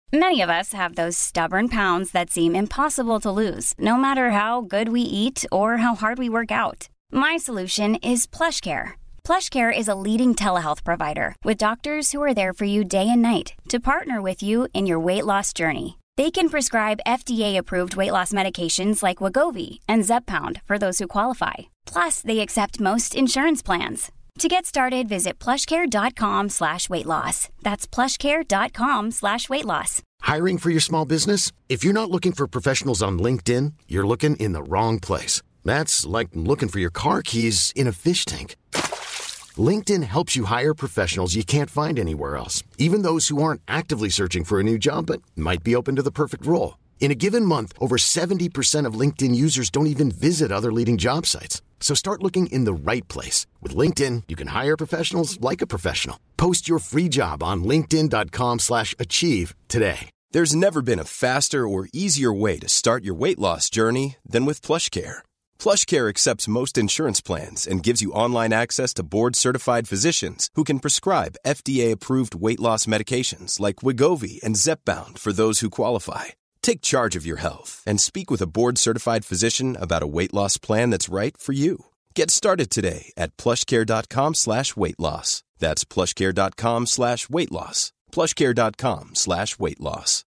Many of us have those stubborn pounds that seem impossible to lose, no matter how good we eat or how hard we work out. My solution is PlushCare. PlushCare is a leading telehealth provider with doctors who are there for you day and night to partner with you in your weight loss journey. They can prescribe FDA-approved weight loss medications like Wegovy and Zepbound for those who qualify. Plus, they accept most insurance plans. To get started, visit plushcare.com/weightloss. That's plushcare.com/weightloss. Hiring for your small business? If you're not looking for professionals on LinkedIn, you're looking in the wrong place. That's like looking for your car keys in a fish tank. LinkedIn helps you hire professionals you can't find anywhere else, even those who aren't actively searching for a new job but might be open to the perfect role. In a given month, over 70% of LinkedIn users don't even visit other leading job sites. So start looking in the right place. With LinkedIn, you can hire professionals like a professional. Post your free job on linkedin.com/achieve today. There's never been a faster or easier way to start your weight loss journey than with PlushCare. PlushCare accepts most insurance plans and gives you online access to board-certified physicians who can prescribe FDA-approved weight loss medications like Wegovy and Zepbound for those who qualify. Take charge of your health and speak with a board-certified physician about a weight loss plan that's right for you. Get started today at plushcare.com/weight loss. That's plushcare.com/weight loss. plushcare.com/weight loss.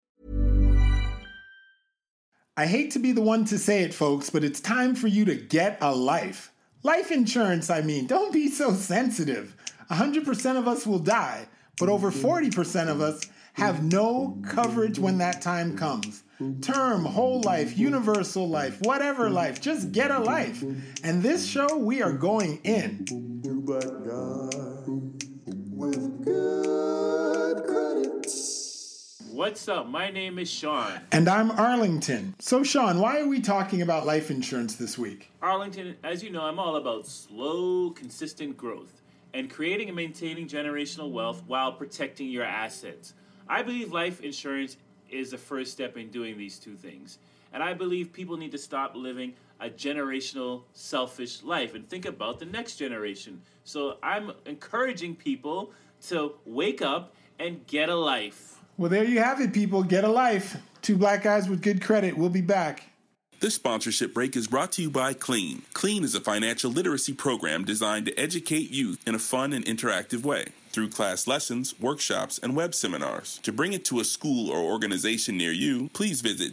I hate to be the one to say it, folks, but it's time for you to get a life. Life insurance, I mean. Don't be so sensitive. 100% of us will die, but over 40% of us have no coverage when that time comes. Term, whole life, universal life, whatever life, just get a life. And this show, we are going in. What's up? My name is Sean. And I'm Arlington. So Sean, why are we talking about life insurance this week? Arlington, as you know, I'm all about slow, consistent growth and creating and maintaining generational wealth while protecting your assets. I believe life insurance is the first step in doing these two things. And I believe people need to stop living a generational, selfish life and think about the next generation. So I'm encouraging people to wake up and get a life. Well, there you have it, people. Get a life. Two black guys with good credit. We'll be back. This sponsorship break is brought to you by Clean. Clean is a financial literacy program designed to educate youth in a fun and interactive way through class lessons, workshops, and web seminars. To bring it to a school or organization near you, please visit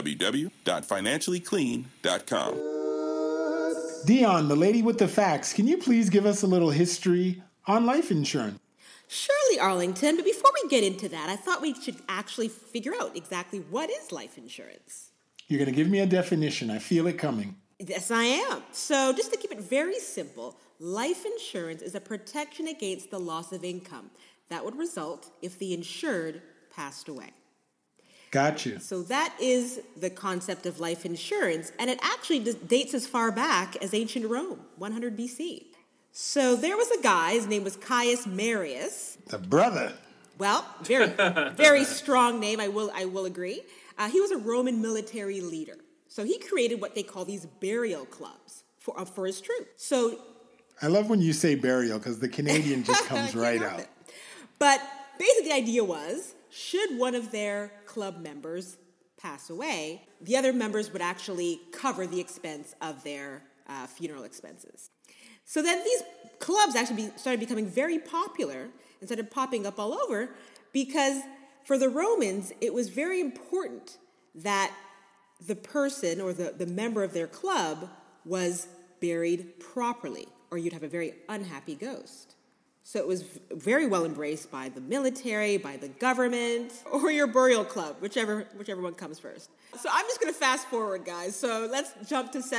www.financiallyclean.com. Dion, the lady with the facts, can you please give us a little history on life insurance? Surely, Arlington, but before we get into that, I thought we should actually figure out exactly what is life insurance. You're going to give me a definition. I feel it coming. Yes, I am. So just to keep it very simple, life insurance is a protection against the loss of income that would result if the insured passed away. Gotcha. So that is the concept of life insurance, and it actually dates as far back as ancient Rome, 100 BC. So there was a guy, his name was Caius Marius. The brother. Well, very strong name, I will agree. He was a Roman military leader. So he created what they call these burial clubs for his troops. So I love when you say burial because the Canadian just comes right out. But basically the idea was, should one of their club members pass away, the other members would actually cover the expense of their funeral expenses. So then these clubs actually started becoming very popular and started popping up all over because for the Romans, it was very important that the person or the member of their club was buried properly, or you'd have a very unhappy ghost. So it was very well embraced by the military, by the government, or your burial club, whichever one comes first. So I'm just going to fast forward, guys. So let's jump to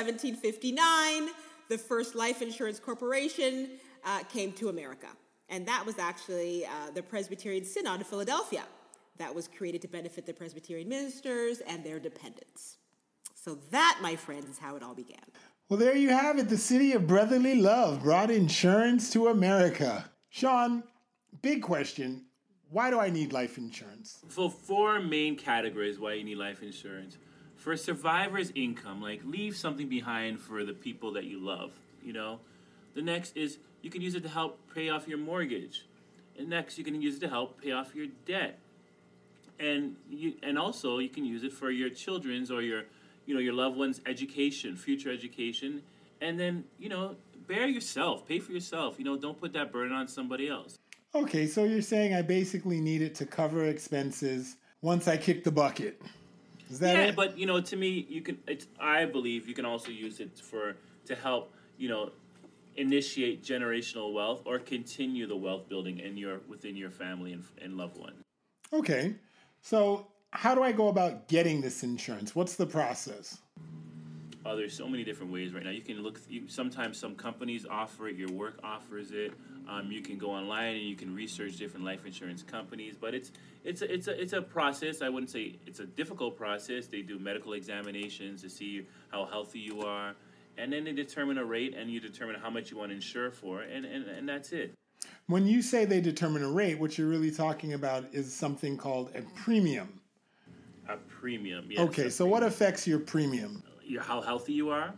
1759. The first life insurance corporation came to America. And that was actually the Presbyterian Synod of Philadelphia. That was created to benefit the Presbyterian ministers and their dependents. So that, my friends, is how it all began. Well, there you have it. The city of brotherly love brought insurance to America. Sean, big question. Why do I need life insurance? So 4 main categories why you need life insurance. For survivor's income, like leave something behind for the people that you love, you know. The next is you can use it to help pay off your mortgage. And next, you can use it to help pay off your debt. And also you can use it for your children's or your loved ones' education, future education, and then bear yourself, pay for yourself. Don't put that burden on somebody else. Okay, so you're saying I basically need it to cover expenses once I kick the bucket. Is that it? Yeah, but to me, I believe you can also use it to help initiate generational wealth or continue the wealth building within your family and loved one. Okay, so how do I go about getting this insurance? What's the process? There's so many different ways right now. You can look. Sometimes some companies offer it. Your work offers it. You can go online and you can research different life insurance companies. But it's a process. I wouldn't say it's a difficult process. They do medical examinations to see how healthy you are, and then they determine a rate, and you determine how much you want to insure for, and that's it. When you say they determine a rate, what you're really talking about is something called a premium. A premium. Yes. Okay, so what affects your premium? How healthy you are,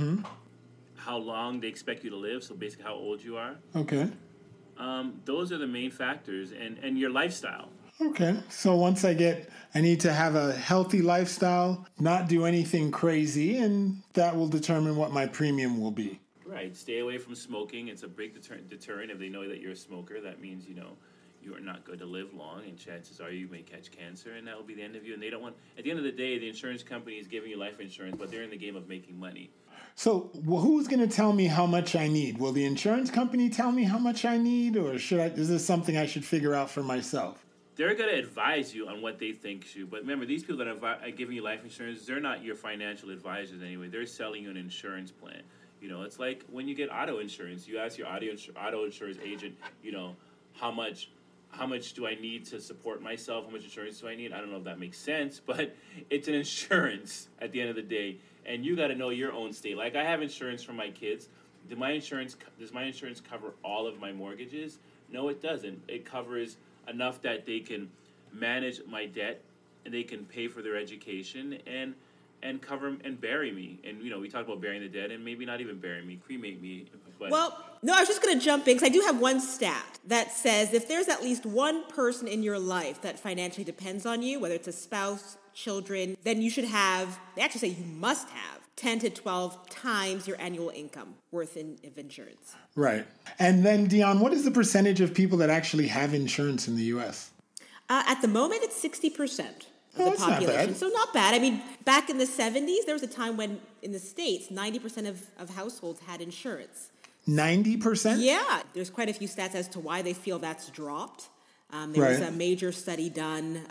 how long they expect you to live, so basically how old you are. Okay. Those are the main factors, and your lifestyle. Okay, so once I need to have a healthy lifestyle, not do anything crazy, and that will determine what my premium will be. Right, stay away from smoking. It's a big deterrent. If they know that you're a smoker, that means, you are not going to live long, and chances are you may catch cancer, and that will be the end of you. And they don't want, at the end of the day, the insurance company is giving you life insurance, but they're in the game of making money. So who's going to tell me how much I need? Will the insurance company tell me how much I need, or is this something I should figure out for myself? They're going to advise you on what they think you. But remember, these people that are giving you life insurance, they're not your financial advisors anyway. They're selling you an insurance plan. It's like when you get auto insurance, you ask your auto insurance agent, how much do I need to support myself? How much insurance do I need? I don't know if that makes sense, but it's an insurance at the end of the day, and you got to know your own state. Like I have insurance for my kids. Does my insurance cover all of my mortgages? No, it doesn't. It covers enough that they can manage my debt and they can pay for their education and cover and bury me. And, we talk about burying the dead and maybe not even bury me, cremate me. But well, no, I was just going to jump in because I do have one stat that says if there's at least one person in your life that financially depends on you, whether it's a spouse, children, then you should have, they actually say you must have 10 to 12 times your annual income worth of insurance. Right. And then, Dion, what is the percentage of people that actually have insurance in the U.S.? At the moment, it's 60%. Of the population. Not bad. So not bad. I mean, back in the 70s, there was a time when in the States, 90% of households had insurance. 90%? Yeah. There's quite a few stats as to why they feel that's dropped. There was a major study done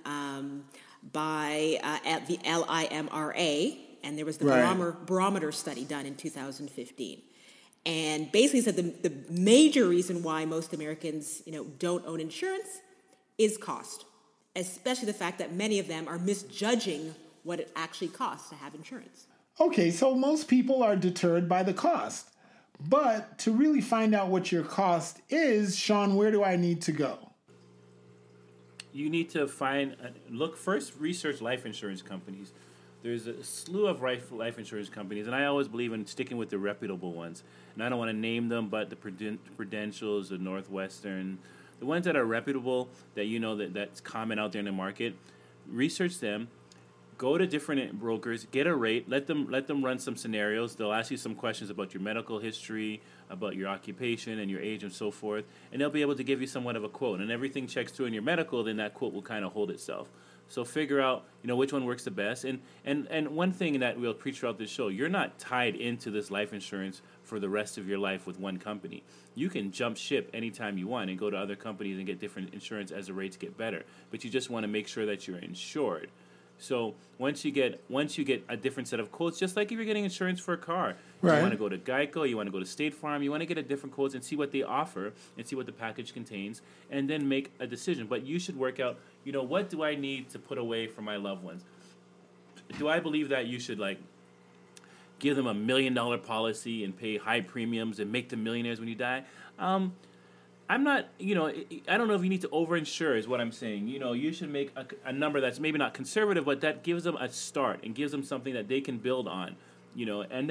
by at the LIMRA, and there was the barometer study done in 2015. And basically said the major reason why most Americans, don't own insurance is cost. Especially the fact that many of them are misjudging what it actually costs to have insurance. Okay, so most people are deterred by the cost. But to really find out what your cost is, Sean, where do I need to go? You need to research life insurance companies. There's a slew of life insurance companies, and I always believe in sticking with the reputable ones. And I don't want to name them, but the Prudentials, the Northwestern, the ones that are reputable, that that's common out there in the market, research them, go to different brokers, get a rate, let them run some scenarios. They'll ask you some questions about your medical history, about your occupation and your age and so forth, and they'll be able to give you somewhat of a quote. And everything checks through in your medical, then that quote will kind of hold itself. So figure out, which one works the best. And one thing that we'll preach throughout this show, you're not tied into this life insurance for the rest of your life with one company. You can jump ship anytime you want and go to other companies and get different insurance as the rates get better. But you just want to make sure that you're insured. So once you get a different set of quotes, just like if you're getting insurance for a car, you want to go to Geico, you want to go to State Farm, you want to get a different quotes and see what they offer and see what the package contains, and then make a decision. But you should work out, what do I need to put away for my loved ones? Do I believe that you should give them $1 million policy and pay high premiums and make them millionaires when you die? I'm not, I don't know if you need to overinsure is what I'm saying. You should make a number that's maybe not conservative, but that gives them a start and gives them something that they can build on, and then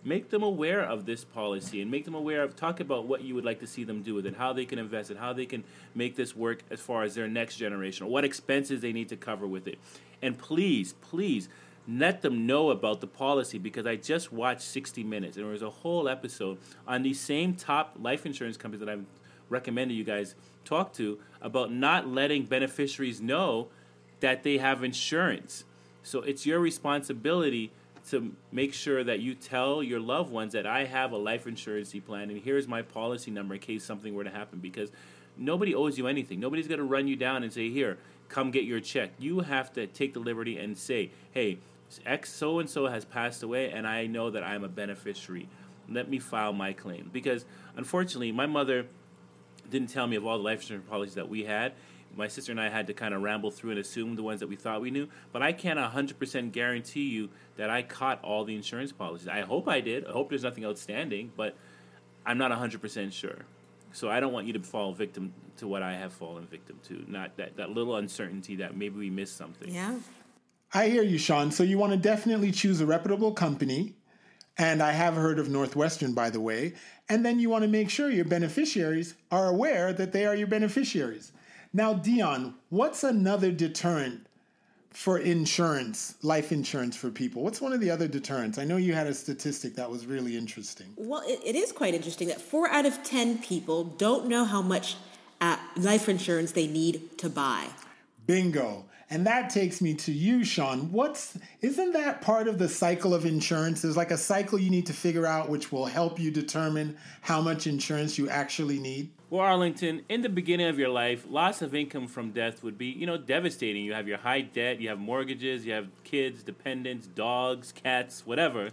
make them aware of this policy and make them aware of, talk about what you would like to see them do with it, how they can invest it, how they can make this work as far as their next generation, or what expenses they need to cover with it. And please, let them know about the policy, because I just watched 60 Minutes, and there was a whole episode on these same top life insurance companies that I've recommended you guys talk to about not letting beneficiaries know that they have insurance. So it's your responsibility to make sure that you tell your loved ones that I have a life insurance plan and here's my policy number in case something were to happen, because nobody owes you anything. Nobody's going to run you down and say, here, come get your check. You have to take the liberty and say, hey, X so-and-so has passed away and I know that I'm a beneficiary. Let me file my claim. Because unfortunately, my mother didn't tell me of all the life insurance policies that we had. My sister and I had to kind of ramble through and assume the ones that we thought we knew. But I can't 100% guarantee you that I caught all the insurance policies. I hope I did. I hope there's nothing outstanding, but I'm not 100% sure. So I don't want you to fall victim to what I have fallen victim to. Not that little uncertainty that maybe we missed something. Yeah. I hear you, Sean. So you want to definitely choose a reputable company. And I have heard of Northwestern, by the way. And then you want to make sure your beneficiaries are aware that they are your beneficiaries. Now, Dion, what's another deterrent for insurance, life insurance for people? What's one of the other deterrents? I know you had a statistic that was really interesting. Well, it is quite interesting that 4 out of 10 people don't know how much life insurance they need to buy. Bingo. And that takes me to you, Sean. Isn't that part of the cycle of insurance? There's like a cycle you need to figure out which will help you determine how much insurance you actually need. Well, Arlington, in the beginning of your life, loss of income from death would be, devastating. You have your high debt, you have mortgages, you have kids, dependents, dogs, cats, whatever.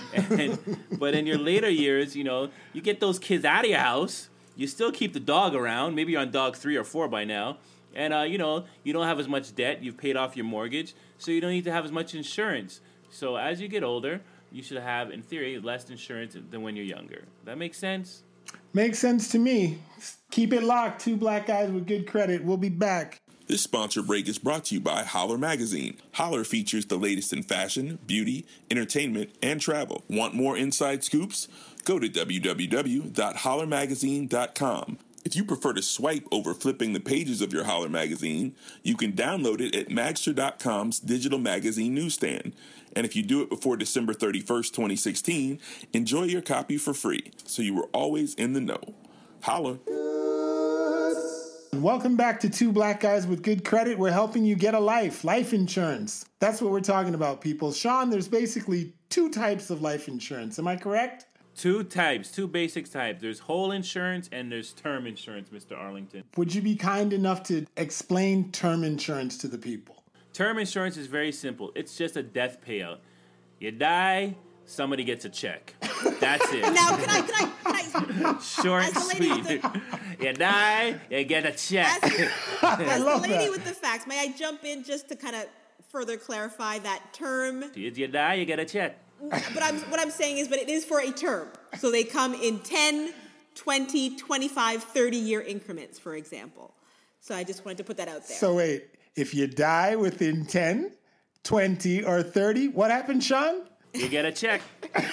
But in your later years, you get those kids out of your house. You still keep the dog around. Maybe you're on dog 3 or 4 by now. And, you don't have as much debt. You've paid off your mortgage, so you don't need to have as much insurance. So as you get older, you should have, in theory, less insurance than when you're younger. That makes sense? Makes sense to me. Keep it locked. 2 Black Guys with Good Credit. We'll be back. This sponsor break is brought to you by Holler Magazine. Holler features the latest in fashion, beauty, entertainment, and travel. Want more inside scoops? Go to www.hollermagazine.com. If you prefer to swipe over flipping the pages of your Holler magazine, you can download it at Magster.com's digital magazine newsstand. And if you do it before December 31st, 2016, enjoy your copy for free, so you are always in the know. Holler. Welcome back to 2 Black Guys with Good Credit. We're helping you get a life insurance. That's what we're talking about, people. Sean, there's basically 2 types of life insurance. Am I correct? 2 types, 2 basic types. There's whole insurance and there's term insurance, Mr. Arlington. Would you be kind enough to explain term insurance to the people? Term insurance is very simple. It's just a death payout. You die, somebody gets a check. That's it. Now, can I Short and sweet. You die, you get a check. As the lady with the facts, may I jump in just to kind of further clarify that term? You die, you get a check. But what I'm saying is, it is for a term. So they come in 10, 20, 25, 30-year increments, for example. So I just wanted to put that out there. So wait, if you die within 10, 20, or 30, what happens, Sean? You get a check.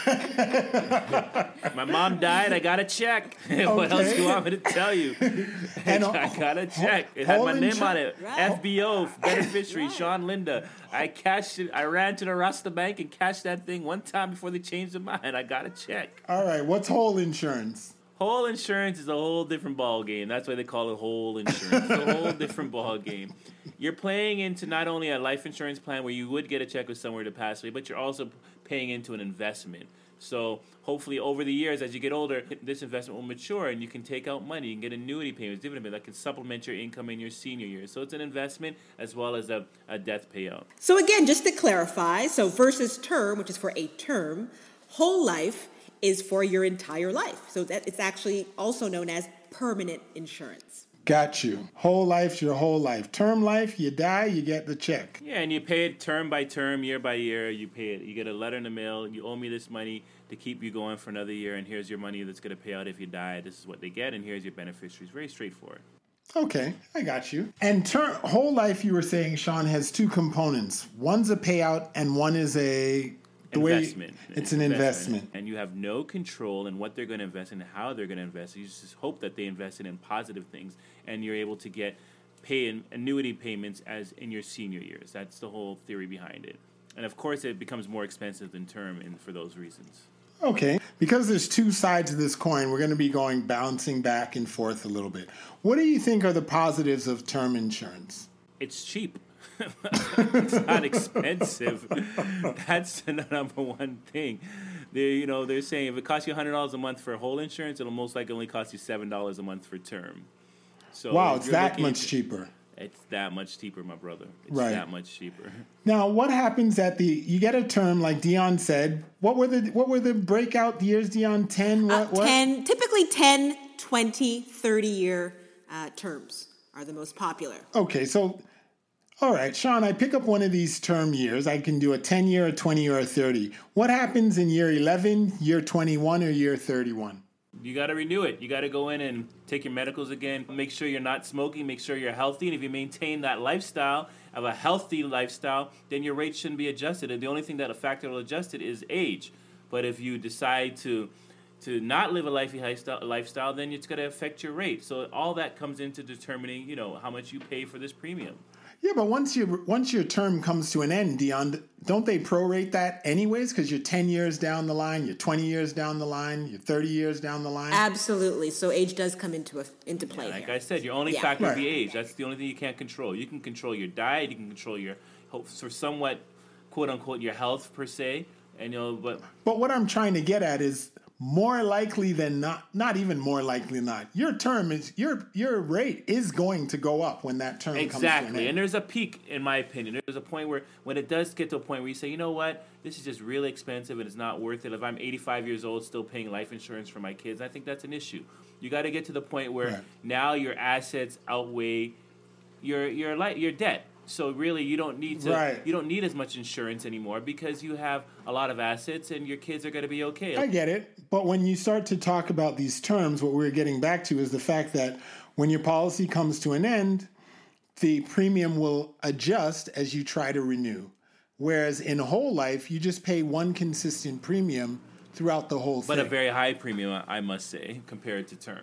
My mom died, I got a check. Okay. What else do you want me to tell you? And I got a check. It had my name on it. Right. FBO, beneficiary, right. Sean Linda. I cashed it. I ran to the Rasta Bank and cashed that thing one time before they changed their mind. I got a check. All right, what's whole insurance? Whole insurance is a whole different ball game. That's why they call it whole insurance. It's a whole different ball game. You're playing into not only a life insurance plan where you would get a check with somewhere to pass away, but you're also paying into an investment. So hopefully over the years, as you get older, this investment will mature and you can take out money. You can get annuity payments, dividend payments that can supplement your income in your senior years. So it's an investment as well as a death payout. So again, just to clarify, so versus term, which is for a term, whole life is for your entire life. So that it's actually also known as permanent insurance. Got you. Whole life's your whole life. Term life, you die, you get the check. Yeah, and you pay it term by term, year by year. You pay it. You get a letter in the mail. You owe me this money to keep you going for another year, and here's your money that's going to pay out if you die. This is what they get, and here's your beneficiaries. Very straightforward. Okay, I got you. And whole life, you were saying, Sean, has 2 components. One's a payout, and one is a investment. It's an investment. And you have no control in what they're going to invest in and how they're going to invest. You just hope that they invest in positive things, and you're able to pay annuity payments as in your senior years. That's the whole theory behind it. And of course, it becomes more expensive than term, and for those reasons. Okay, because there's two sides of this coin, we're going to be bouncing back and forth a little bit. What do you think are the positives of term insurance? It's cheap. It's not expensive. That's the number one thing. They're saying if it costs you $100 a month for whole insurance, it'll most likely only cost you $7 a month for term. So wow, it's that much cheaper. It's that much cheaper, my brother. It's right. that much cheaper. Now, what happens you get a term like Dion said? What were the breakout years, Dion? 10? What? 10, typically 10, 20, 30-year terms are the most popular. Okay, so, all right, Sean, I pick up one of these term years. I can do a 10-year, a 20-year, or a 30. What happens in year 11, year 21, or year 31? You got to renew it. You got to go in and take your medicals again. Make sure you're not smoking. Make sure you're healthy. And if you maintain that lifestyle, of a healthy lifestyle, then your rate shouldn't be adjusted. And the only thing that a factor will adjust it is age. But if you decide to not live a lifestyle, then it's going to affect your rate. So all that comes into determining, how much you pay for this premium. Yeah, but once your term comes to an end, Dion, don't they prorate that anyways? Because you're 10 years down the line, you're 20 years down the line, you're 30 years down the line. Absolutely. So age does come into play. Like here. I said, your only factor will be age. That's the only thing you can't control. You can control your diet. You can control your somewhat, quote unquote, your health per se. And but what I'm trying to get at is, more likely than not even more likely than not, your term is your rate is going to go up when that term comes to an end. And there's a peak, in my opinion. There's a point where when it does get to a point where you say, you know what, this is just really expensive and it's not worth it. If I'm 85 years old still paying life insurance for my kids, I think that's an issue. You got to get to the point where now your assets outweigh your debt. So really, you don't need as much insurance anymore because you have a lot of assets and your kids are going to be okay. I get it. But when you start to talk about these terms, what we're getting back to is the fact that when your policy comes to an end, the premium will adjust as you try to renew. Whereas in whole life, you just pay one consistent premium throughout the whole thing. But a very high premium, I must say, compared to term.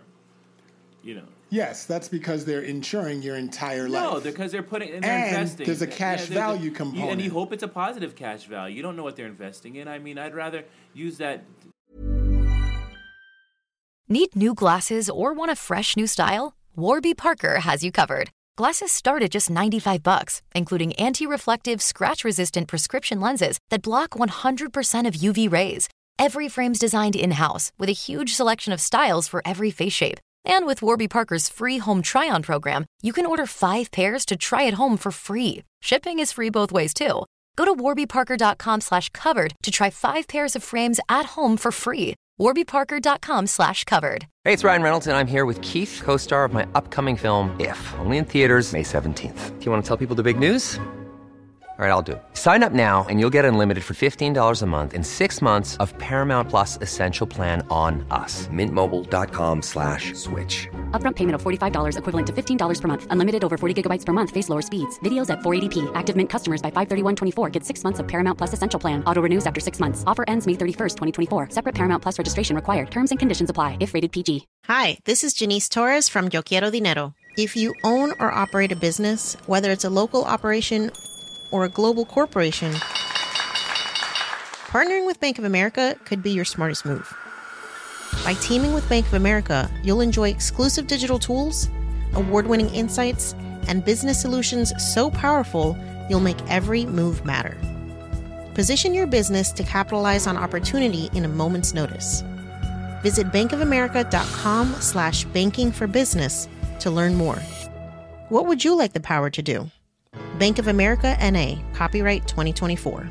Yes, that's because they're insuring your entire life. No, because they're investing. There's a cash value component. And you hope it's a positive cash value. You don't know what they're investing in. I mean, I'd rather use that. Need new glasses or want a fresh new style? Warby Parker has you covered. Glasses start at just $95, including anti-reflective, scratch-resistant prescription lenses that block 100% of UV rays. Every frame's designed in-house with a huge selection of styles for every face shape. And with Warby Parker's free home try-on program, you can order 5 pairs to try at home for free. Shipping is free both ways, too. Go to warbyparker.com/covered to try 5 pairs of frames at home for free. warbyparker.com/covered. Hey, it's Ryan Reynolds, and I'm here with Keith, co-star of my upcoming film, If, only in theaters May 17th. Do you want to tell people the big news? All right, I'll do it. Sign up now and you'll get unlimited for $15 a month and 6 months of Paramount Plus Essential Plan on us. MintMobile.com/switch. Upfront payment of $45 equivalent to $15 per month. Unlimited over 40 gigabytes per month. Face lower speeds. Videos at 480p. Active Mint customers by 531.24 get 6 months of Paramount Plus Essential Plan. Auto renews after 6 months. Offer ends May 31st, 2024. Separate Paramount Plus registration required. Terms and conditions apply if rated PG. Hi, this is Janice Torres from Yo Quiero Dinero. If you own or operate a business, whether it's a local operation or a global corporation, partnering with Bank of America could be your smartest move. By teaming with Bank of America, you'll enjoy exclusive digital tools, award-winning insights, and business solutions so powerful, you'll make every move matter. Position your business to capitalize on opportunity in a moment's notice. Visit bankofamerica.com/banking for business to learn more. What would you like the power to do? Bank of America, N.A., copyright 2024.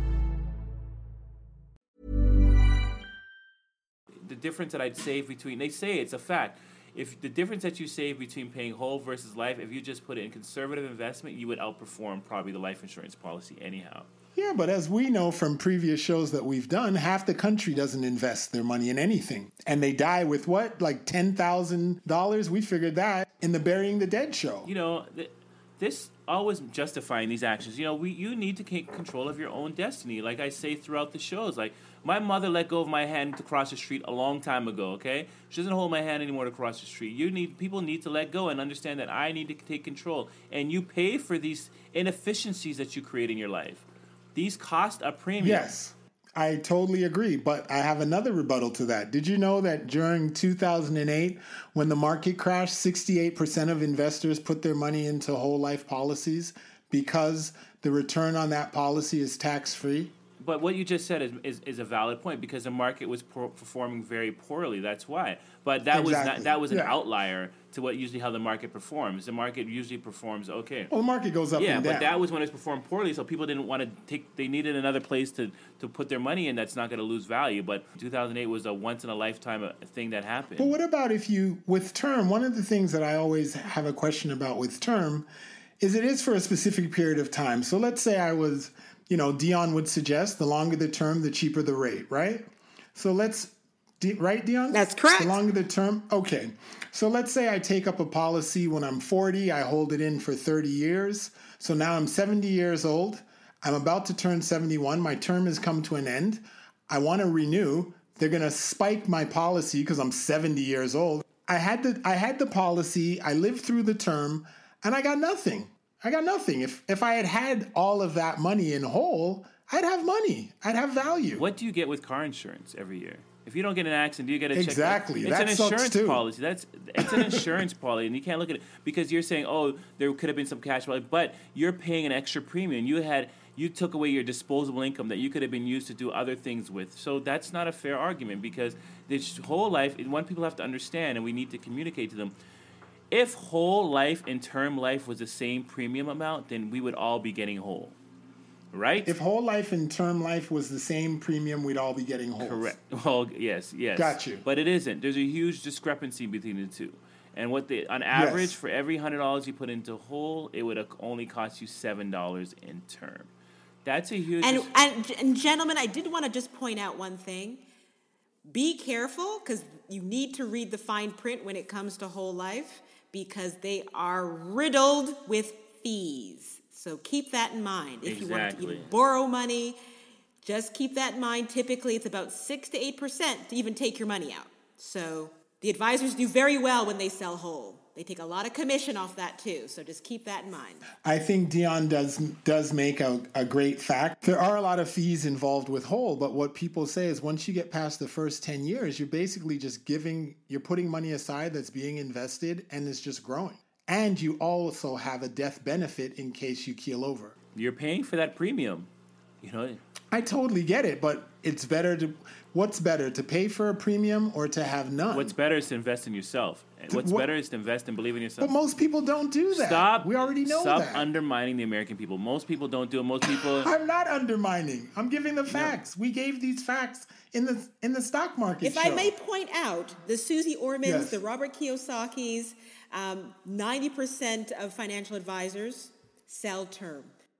The difference that I'd save they say it's a fact. If the difference that you save between paying whole versus life, if you just put it in conservative investment, you would outperform probably the life insurance policy anyhow. Yeah, but as we know from previous shows that we've done, half the country doesn't invest their money in anything. And they die with what? Like $10,000? We figured that in the Burying the Dead show. this always justifying these actions. You need to take control of your own destiny. Like I say throughout the shows, like my mother let go of my hand to cross the street a long time ago. Okay, she doesn't hold my hand anymore to cross the street. People need to let go and understand that I need to take control. And you pay for these inefficiencies that you create in your life. These cost a premium. Yes. I totally agree, but I have another rebuttal to that. Did you know that during 2008, when the market crashed, 68% of investors put their money into whole life policies because the return on that policy is tax-free? But what you just said is a valid point because the market was performing very poorly. That's why. But that was an outlier to how the market performs. The market usually performs okay. Well, the market goes up and down. Yeah, but that was when it performed poorly, so people didn't want to take. They needed another place to put their money in that's not going to lose value. But 2008 was a once in a lifetime thing that happened. But what about with term? One of the things that I always have a question about with term is it is for a specific period of time. So let's say I was. Dion would suggest the longer the term, the cheaper the rate, right? So right, Dion? That's correct. The longer the term? Okay. So let's say I take up a policy when I'm 40, I hold it in for 30 years. So now I'm 70 years old. I'm about to turn 71. My term has come to an end. I want to renew. They're going to spike my policy because I'm 70 years old. I had the policy. I lived through the term and I got nothing. If I had all of that money in whole, I'd have money. I'd have value. What do you get with car insurance every year? If you don't get an accident, do you get a check? Exactly. It's an insurance policy. It's an insurance policy, and you can't look at it because you're saying, oh, there could have been some cash value, but you're paying an extra premium. You took away your disposable income that you could have been used to do other things with. So that's not a fair argument because this whole life, what people have to understand, and we need to communicate to them. If whole life and term life was the same premium amount, then we would all be getting whole, right? If whole life and term life was the same premium, we'd all be getting whole. Correct. Well, yes. Got you. But it isn't. There's a huge discrepancy between the two. And on average, for every $100 you put into whole, it would only cost you $7 in term. That's a huge... And gentlemen, I did want to just point out one thing. Be careful, because you need to read the fine print when it comes to whole life, because they are riddled with fees. So keep that in mind. If you want to even borrow money, just keep that in mind. Typically, it's about 6 to 8% to even take your money out. So the advisors do very well when they sell whole. They take a lot of commission off that too. So just keep that in mind. I think Dion does make a great fact. There are a lot of fees involved with whole, but what people say is once you get past the first 10 years, you're basically just you're putting money aside that's being invested and it's just growing. And you also have a death benefit in case you keel over. You're paying for that premium. I totally get it, but what's better, to pay for a premium or to have none? What's better is to invest in yourself. What's better is to invest and believe in yourself. But most people don't do that. We already know that. Stop undermining the American people. Most people don't do it. Most people... I'm not undermining. I'm giving the facts. No. We gave these facts in the stock market show. I may point out, the Susie Ormans, the Robert Kiyosakis, 90% of financial advisors sell term.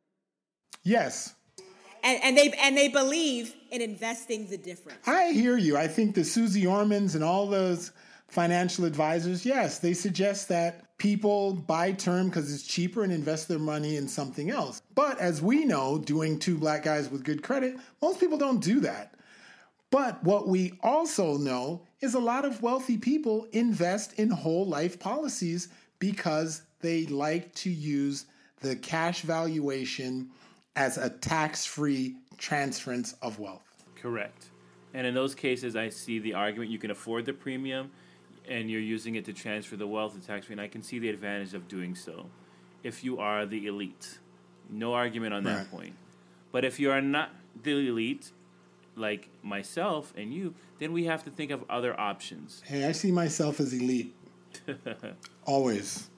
Yes. And they believe in investing the difference. I hear you. I think the Susie Ormans and all those financial advisors, yes, they suggest that people buy term because it's cheaper and invest their money in something else. But as we know, doing two black guys with good credit, most people don't do that. But what we also know is a lot of wealthy people invest in whole life policies because they like to use the cash valuation as a tax-free transference of wealth. Correct. And in those cases, I see the argument you can afford the premium and you're using it to transfer the wealth to tax-free, and I can see the advantage of doing so if you are the elite. No argument on that point. But if you are not the elite, like myself and you, then we have to think of other options. Hey, I see myself as elite. Always.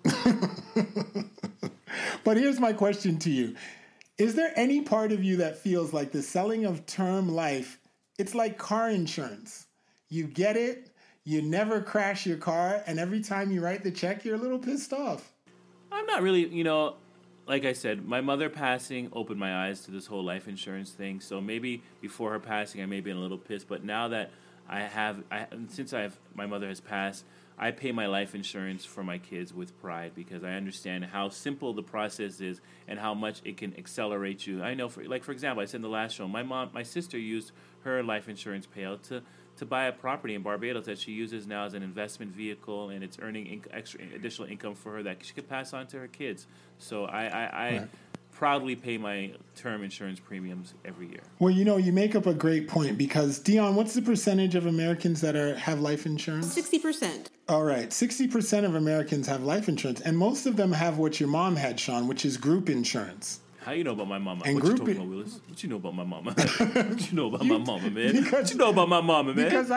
But here's my question to you. Is there any part of you that feels like the selling of term life, it's like car insurance? You get it, you never crash your car, and every time you write the check, you're a little pissed off. I'm not really, like I said, my mother passing opened my eyes to this whole life insurance thing. So maybe before her passing, I may have been a little pissed. But now that my mother has passed, I pay my life insurance for my kids with pride because I understand how simple the process is and how much it can accelerate you. I know, for example, I said in the last show, my sister used her life insurance payout to buy a property in Barbados that she uses now as an investment vehicle, and it's earning extra additional income for her that she could pass on to her kids. So I proudly pay my term insurance premiums every year. Well, you make up a great point because, Dion, what's the percentage of Americans that have life insurance? 60%. All right, 60% of Americans have life insurance, and most of them have what your mom had, Sean, which is group insurance. How you know about my mama? And what you talking about, Willis? What you know about my mama? What you know about my mama, man? Because, what you know about my mama, man? Because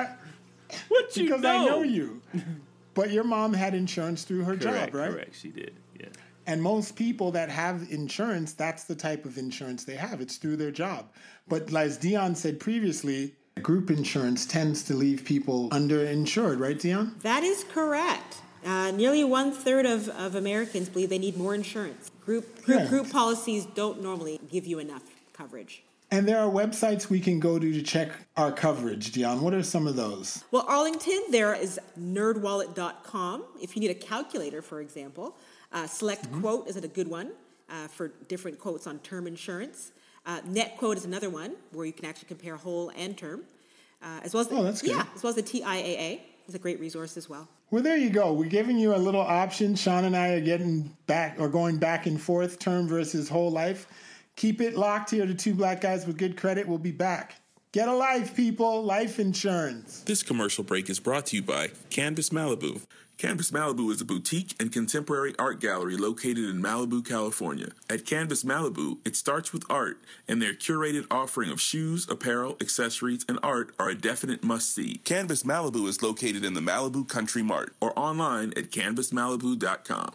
I know you. But your mom had insurance through her job, right? Correct, she did, yeah. And most people that have insurance, that's the type of insurance they have. It's through their job. But as Dion said previously, group insurance tends to leave people underinsured, right, Dion? That is correct. Nearly 1/3 of Americans believe they need more insurance. Group policies don't normally give you enough coverage. And there are websites we can go to check our coverage, Dion. What are some of those? Well, Arlington, there is nerdwallet.com. If you need a calculator, for example, Select Quote is a good one for different quotes on term insurance. NetQuote is another one where you can actually compare whole and term. As well as that's good. Yeah, as well as the TIAA is a great resource as well. Well, there you go. We're giving you a little option. Sean and I are going back and forth, term versus whole life. Keep it locked here to Two Black Guys with Good Credit. We'll be back. Get a life, people. Life insurance. This commercial break is brought to you by Canvas Malibu. Canvas Malibu is a boutique and contemporary art gallery located in Malibu, California. At Canvas Malibu, it starts with art, and their curated offering of shoes, apparel, accessories, and art are a definite must-see. Canvas Malibu is located in the Malibu Country Mart or online at canvasmalibu.com.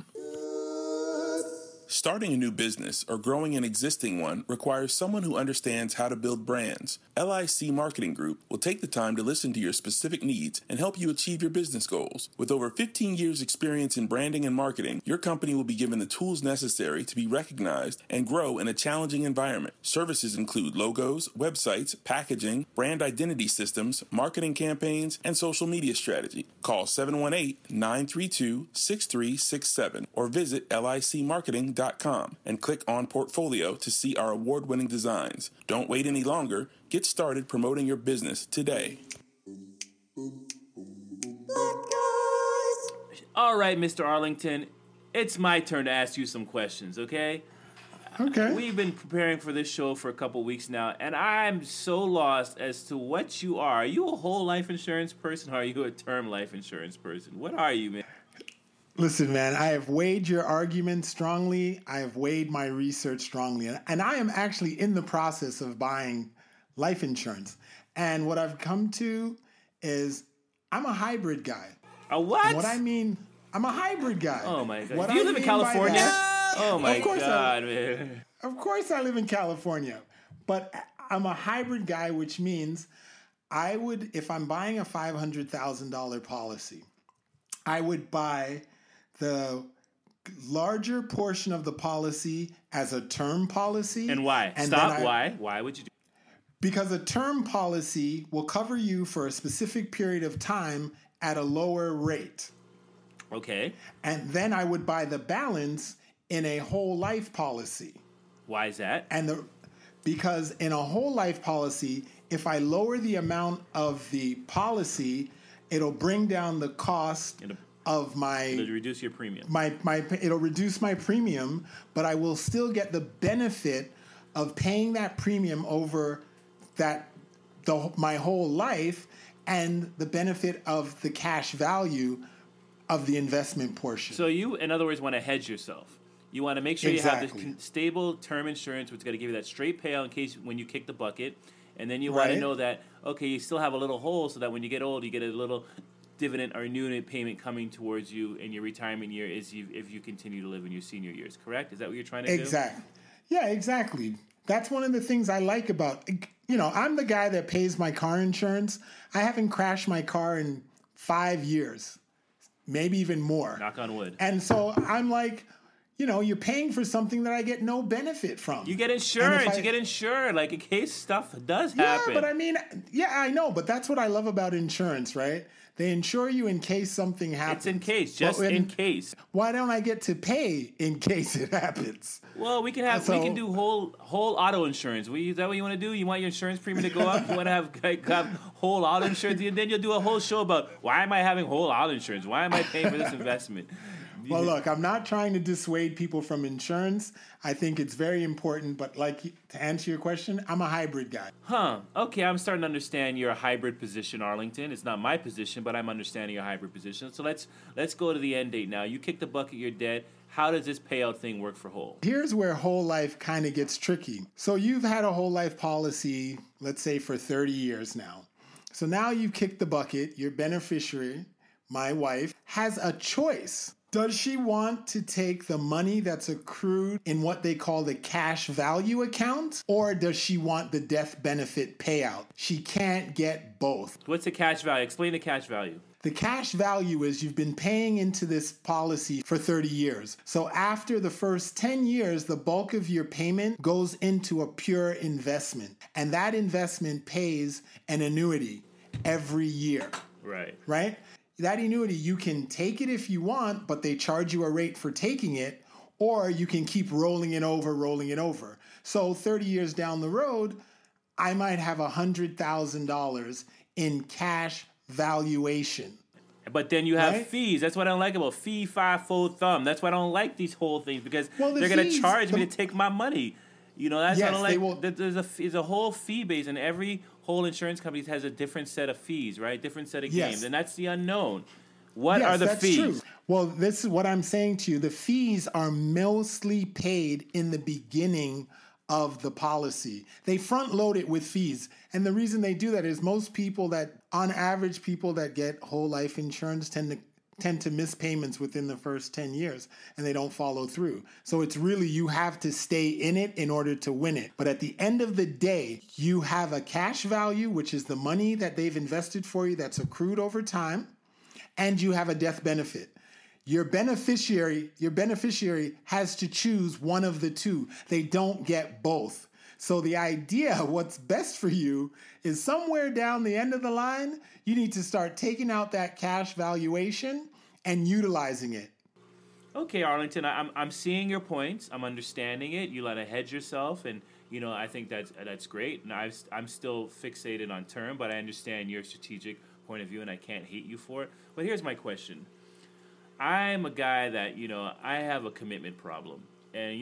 Starting a new business or growing an existing one requires someone who understands how to build brands. LIC Marketing Group will take the time to listen to your specific needs and help you achieve your business goals. With over 15 years' experience in branding and marketing, your company will be given the tools necessary to be recognized and grow in a challenging environment. Services include logos, websites, packaging, brand identity systems, marketing campaigns, and social media strategy. Call 718-932-6367 or visit licmarketing.com and click on Portfolio to see our award-winning designs. Don't wait any longer. Get started promoting your business today. All right, Mr. Arlington, it's my turn to ask you some questions, okay? Okay. We've been preparing for this show for a couple weeks now, and I'm so lost as to what you are. Are you a whole life insurance person, or are you a term life insurance person? What are you, man? Listen, man, I have weighed your argument strongly. I have weighed my research strongly. And I am actually in the process of buying life insurance. And what I've come to is I'm a hybrid guy. A what? And what I mean, I'm a hybrid guy. Oh, my God. Do you live in California? Oh, my God, man. Of course I live in California. But I'm a hybrid guy, which means I would, if I'm buying a $500,000 policy, I would buy the larger portion of the policy as a term policy. And why? And why? Why would you do? Because a term policy will cover you for a specific period of time at a lower rate. Okay. And then I would buy the balance in a whole life policy. Why is that? Because in a whole life policy, if I lower the amount of the policy, it'll bring down the cost of it'll reduce your premium. It'll reduce my premium, but I will still get the benefit of paying that premium over my whole life and the benefit of the cash value of the investment portion. So you, in other words, want to hedge yourself. You want to make sure you have this stable term insurance, which is going to give you that straight payout in case when you kick the bucket. And then you want to know that, okay, you still have a little hole so that when you get old, you get a little dividend or annuity payment coming towards you in your retirement year if you continue to live in your senior years, correct? Is that what you're trying to do? Exactly. Yeah, exactly. That's one of the things I like about, I'm the guy that pays my car insurance. I haven't crashed my car in 5 years, maybe even more. Knock on wood. And so I'm like, you're paying for something that I get no benefit from. You get insurance. You get insured, like in case stuff does happen. Yeah, but I mean, I know, but that's what I love about insurance, right? They insure you in case something happens. It's in case, just in case. Why don't I get to pay in case it happens? Well, we can do whole auto insurance. Is that what you want to do? You want your insurance premium to go up? You want to have whole auto insurance? And then you'll do a whole show about why am I having whole auto insurance? Why am I paying for this investment? Well, look, I'm not trying to dissuade people from insurance. I think it's very important, but to answer your question, I'm a hybrid guy. Okay, I'm starting to understand your hybrid position, Arlington. It's not my position, but I'm understanding your hybrid position. So let's go to the end date now. You kick the bucket, you're dead. How does this payout thing work for whole? Here's where whole life kind of gets tricky. So you've had a whole life policy, let's say for 30 years now. So now you've kicked the bucket. Your beneficiary, my wife, has a choice. Does she want to take the money that's accrued in what they call the cash value account, or does she want the death benefit payout? She can't get both. What's the cash value? Explain the cash value. The cash value is you've been paying into this policy for 30 years. So after the first 10 years, the bulk of your payment goes into a pure investment. And that investment pays an annuity every year. Right? That annuity, you can take it if you want, but they charge you a rate for taking it, or you can keep rolling it over. So 30 years down the road, I might have $100,000 in cash valuation. But then you have fees. That's what I don't like about fee, fi, full thumb. That's why I don't like these whole things, because they're going to charge me to take my money. That's what I don't like. There's a whole fee base, and every whole insurance company has a different set of fees, right? Different set of games, and that's the unknown. What are the fees? True. Well, this is what I'm saying to you. The fees are mostly paid in the beginning of the policy. They front load it with fees. And the reason they do that is most people on average, people that get whole life insurance tend to miss payments within the first 10 years, and they don't follow through. So it's really, you have to stay in it in order to win it. But at the end of the day, you have a cash value, which is the money that they've invested for you that's accrued over time, and you have a death benefit. Your beneficiary has to choose one of the two. They don't get both. So the idea, what's best for you, is somewhere down the end of the line, you need to start taking out that cash valuation and utilizing it. Okay, Arlington, I'm seeing your points. I'm understanding it. You let it hedge yourself, and I think that's great. And I'm still fixated on term, but I understand your strategic point of view, and I can't hate you for it. But here's my question. I'm a guy that, I have a commitment problem. And,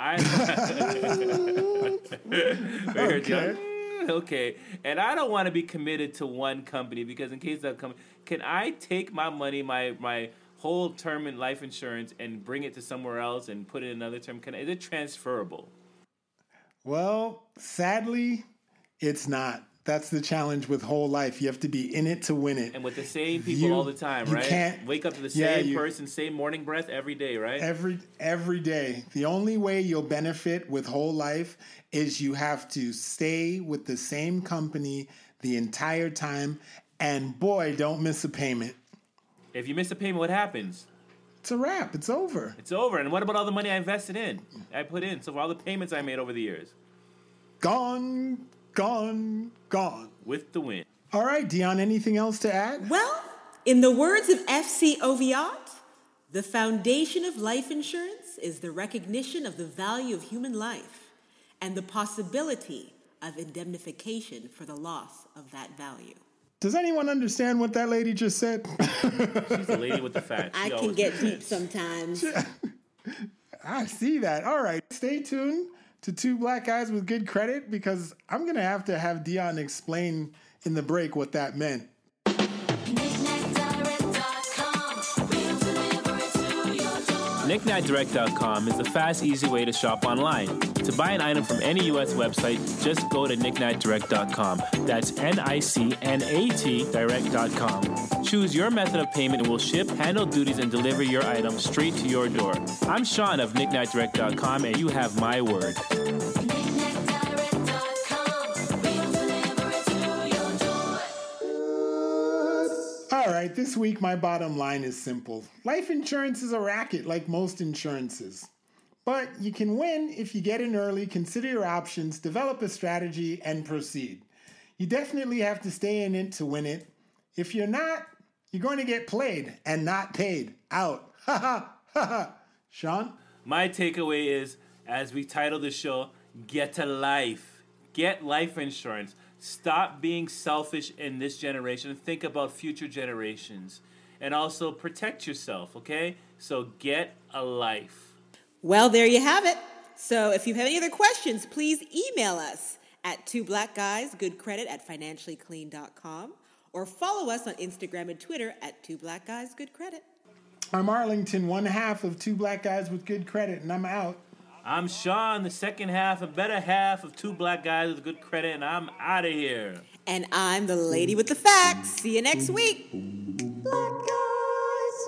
Okay. And I don't want to be committed to one company, because in case that comes, can I take my money, my whole term in life insurance, and bring it to somewhere else and put it in another term? Is it transferable? Well, sadly, it's not. That's the challenge with whole life. You have to be in it to win it. And with the same people all the time, right? You can't wake up to the same person, same morning breath every day, right? Every day. The only way you'll benefit with whole life is you have to stay with the same company the entire time. And boy, don't miss a payment. If you miss a payment, what happens? It's a wrap. It's over. It's over. And what about all the money I invested in? I put in. So all the payments I made over the years? Gone. With the win. All right, Dion, anything else to add? Well, in the words of F.C. Oviatt, the foundation of life insurance is the recognition of the value of human life and the possibility of indemnification for the loss of that value. Does anyone understand what that lady just said? She's the lady with the facts. I can get deep sometimes. I see that. All right, stay tuned to Two Black Guys with Good Credit, because I'm going to have Dion explain in the break what that meant. KnickKnackDirect.com is the fast, easy way to shop online. To buy an item from any U.S. website, just go to KnickKnackDirect.com. That's NICNAT Direct.com. Choose your method of payment and we'll ship, handle duties, and deliver your item straight to your door. I'm Sean of KnickKnackDirect.com, and you have my word. All right, this week my bottom line is simple. Life insurance is a racket like most insurances. But you can win if you get in early, consider your options, develop a strategy, and proceed. You definitely have to stay in it to win it. If you're not, you're going to get played and not paid. Out. Ha ha ha ha. Sean? My takeaway is, as we title the show, get a life. Get life insurance. Stop being selfish in this generation. Think about future generations. And also protect yourself, okay? So get a life. Well, there you have it. So if you have any other questions, please email us at twoblackguysgoodcredit@financiallyclean.com or follow us on Instagram and Twitter at twoblackguysgoodcredit. I'm Arlington, one half of Two Black Guys with Good Credit, and I'm out. I'm Sean, the second half and better half of Two Black Guys with Good Credit, and I'm out of here. And I'm the lady with the facts. See you next week. Black Guys.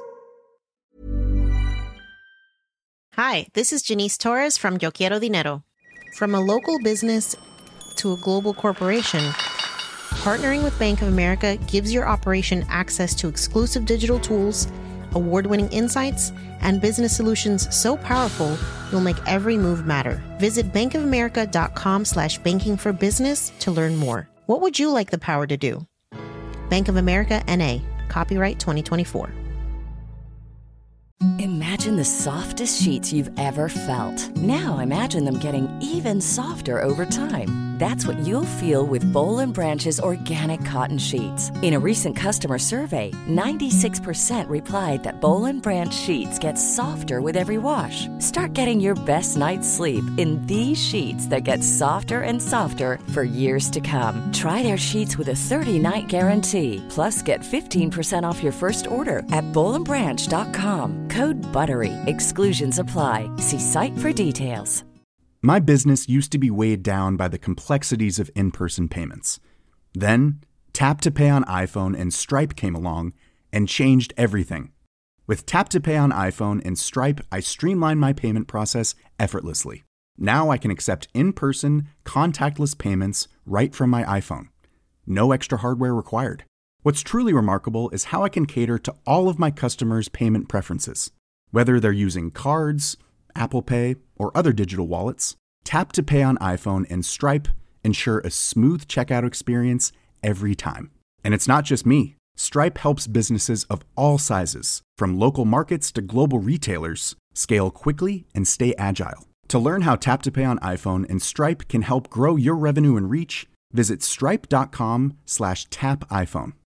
Hi, this is Janice Torres from Yo Quiero Dinero. From a local business to a global corporation, partnering with Bank of America gives your operation access to exclusive digital tools, award-winning insights, and business solutions so powerful you'll make every move matter. Visit bankofamerica.com/banking for business to learn more. What would you like the power to do? Bank of America, N.A. Copyright 2024. Imagine the softest sheets you've ever felt. Now imagine them getting even softer over time. That's what you'll feel with Boll & Branch's organic cotton sheets. In a recent customer survey, 96% replied that Boll & Branch sheets get softer with every wash. Start getting your best night's sleep in these sheets that get softer and softer for years to come. Try their sheets with a 30-night guarantee. Plus, get 15% off your first order at bollandbranch.com. Code BUTTERY. Exclusions apply. See site for details. My business used to be weighed down by the complexities of in-person payments. Then, Tap to Pay on iPhone and Stripe came along and changed everything. With Tap to Pay on iPhone and Stripe, I streamlined my payment process effortlessly. Now I can accept in-person, contactless payments right from my iPhone. No extra hardware required. What's truly remarkable is how I can cater to all of my customers' payment preferences. Whether they're using cards, Apple Pay, or other digital wallets, Tap to Pay on iPhone and Stripe ensure a smooth checkout experience every time. And it's not just me. Stripe helps businesses of all sizes, from local markets to global retailers, scale quickly and stay agile. To learn how Tap to Pay on iPhone and Stripe can help grow your revenue and reach, visit stripe.com/tapiphone.